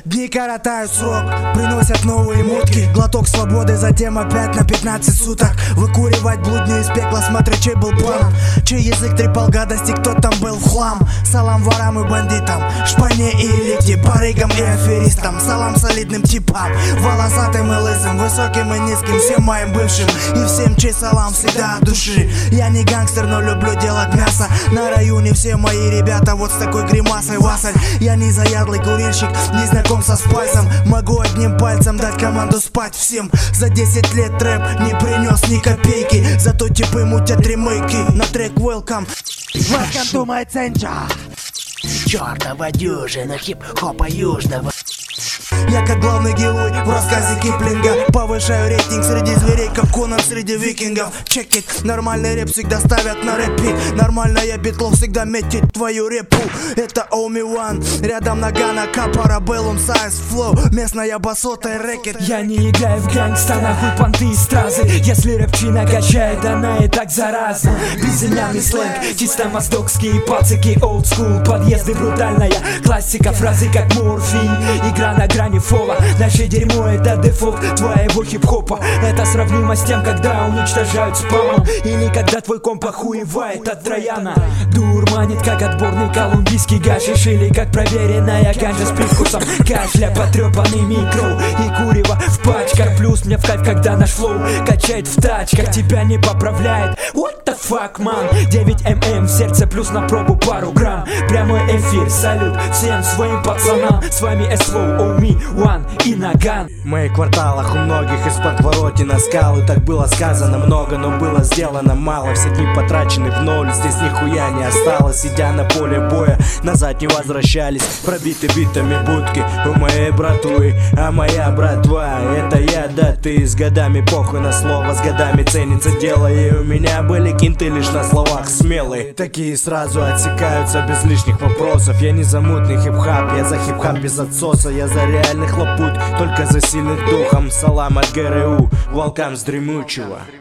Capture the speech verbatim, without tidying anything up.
Дни коротают срок, приносят новые мутки. Глоток свободы, затем опять на пятнадцать суток. Выкуривать блудню из пекла, смотря чей был план. Чей язык трепал гадости, кто там был в хлам. Салам ворам и бандитам, шпане и элите, барыгам и аферистам. Салам солидным типам, волосатым и лысым, высоким и низким, всем моим бывшим и всем, чей салам всегда от души. Я не гангстер, но люблю делать мясо. На районе все мои ребята вот с такой гримасой васаль. Я не заядлый курильщик, не знаком со спайсом. Могу одним пальцем дать команду спать всем. За десять лет трэп не принес ни копейки, зато типы мутят ремейки на трек Welcome. Welcome to my center. Чёртова дюжина хип-хопа южного. Я как главный герой в рассказе Киплинга. Повышаю рейтинг среди зверей, как Конан среди викингов. Check it. Нормальный рэп всегда ставят на рэпи. Нормальная битлов всегда метит твою репу. Это Omi One, рядом нога на капора, Bellum Size Flow, местная басота и рэкет. Я не играю в гангста, нахуй понты и стразы. Если рэпчина качает, она и так заразна. Безымянный сленг, чисто моздокские пацаки. Old school, подъезды брутальная классика, фразы как морфий. Игра на грани фола, наше дерьмо это дефолт твоего хип-хопа. Это сравнимо с тем, когда уничтожают спам, или когда твой комп охуевает от Трояна. Дурманит как отборный колумбийский гашиш, или как проверенная ганжа с привкусом кашля. Потрепанный микро и курево в пачках. Плюс мне в кайф, когда наш флоу качает в тачках. Тебя не поправляет, what the fuck, man. девять мм в сердце плюс на пробу пару грамм. Прямой эфир, салют всем своим пацанам. С вами эс ви, Omi One и Наган. В моих кварталах у многих из-под воротина скалы. Так было сказано много, но было сделано мало. Все дни потрачены в ноль, здесь нихуя не осталось. Сидя на поле боя, назад не возвращались. Пробиты битами будки у моей братвы. А моя братва, это я, да ты. С годами похуй на слово, с годами ценится дело. И у меня были кинты лишь на словах смелые. Такие сразу отсекаются без лишних вопросов. Я не за мутный хип-хап, я за хип-хап без отсоса. Я за реальных лапут, только за сильных духом. Салам от ГРУ, волкам с дремучего.